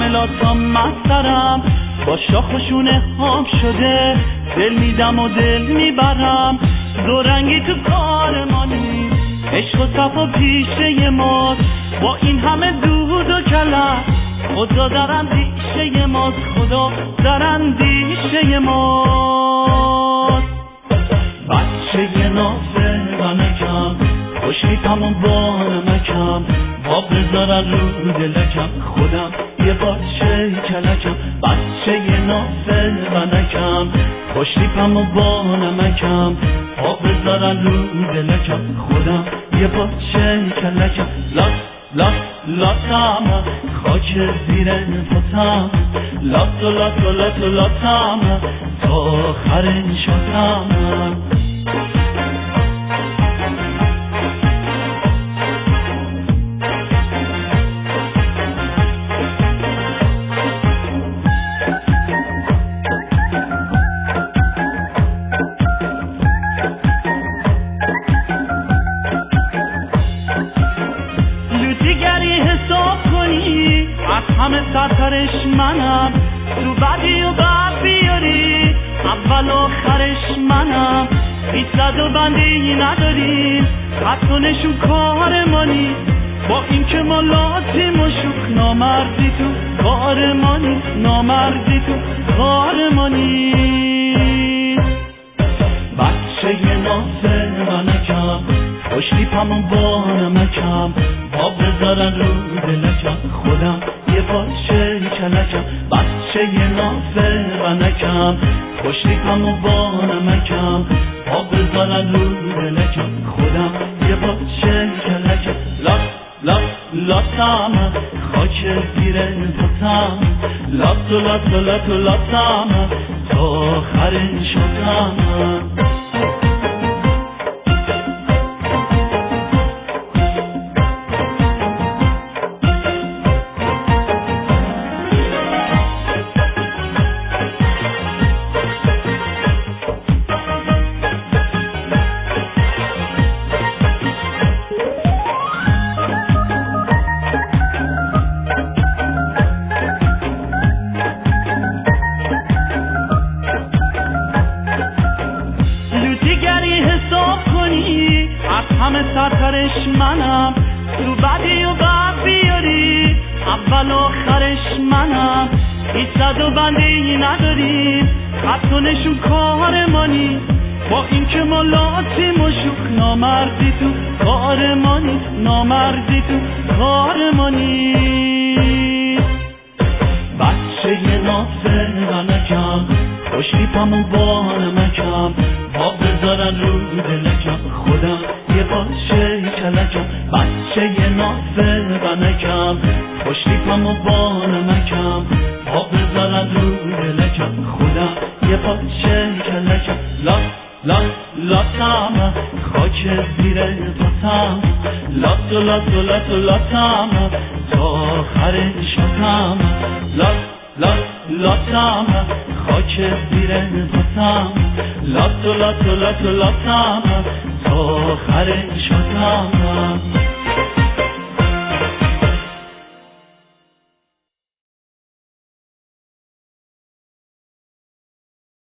همه لاتام مسترم، با شاخشونه هم شده، دل میدم و دل میبرم، دو رنگی تو کار ما نیست، عشق و صفا پیشه ماست، با این همه دود و کلم، خدا در اندیشه ماست، خدا در اندیشه ماست. بچه نازه و نکم، خوشیتم و با نمکم، با بذارن رو دلکم، خودم یه بچه کلکم. بچه نازه و نکم، خوشیتم و با نمکم، با بذارن رو دلکم، خودم یه بچه کلکم. لات لات لاتم، خاک زیر پاتم، لات لات لات لاتم، تا آخر شاتم. همه سرترش منم، تو بدی و بد بیاری، اول آخرش منم. بی‌صد و بندی نداریم، خط و نشون کار مانی، با این که ما لاتیم و شوک، نامردی تو کار مانی، نامردی تو کار مانی. بچه نازه و نکم، خوشلیپم و با نمکم، با بذارن رو دلکم، خودم یه بچه کلکم. بچه نازه و نکم، خوشلیپم و با نمکم، با بذارن رو دلکم، خودم یه بچه کلکم. لات لات لاتم، خاک زیر پاتم، لات لات لات لاتم، تا آخر شاتم. همه سرترش منم، تو بدی و بد بیاری، اول آخرش منم. بی‌صد و بندی نداریم، خط و نشون کار مانی، با این که ما لاتیم و شوک، نامردی تو کار مانی، نامردی تو کار مانی. بچه نازه و نکم، خوشلیپم و با نمکم، با بذارن رو دلکم، خودم یه بچه کلکم. بچه نازه و نکم، خوشلیپم و با نمکم، با بذارن رو دلکم، خودم یه بچه کلکم. لات لات لاتم، خاک زیر پاتم، لات لات لات لاتم، تا آخر شاتم. لات لات لاتم، خاک زیر پاتم، لات لات لات لاتم، تا آخر شاتم.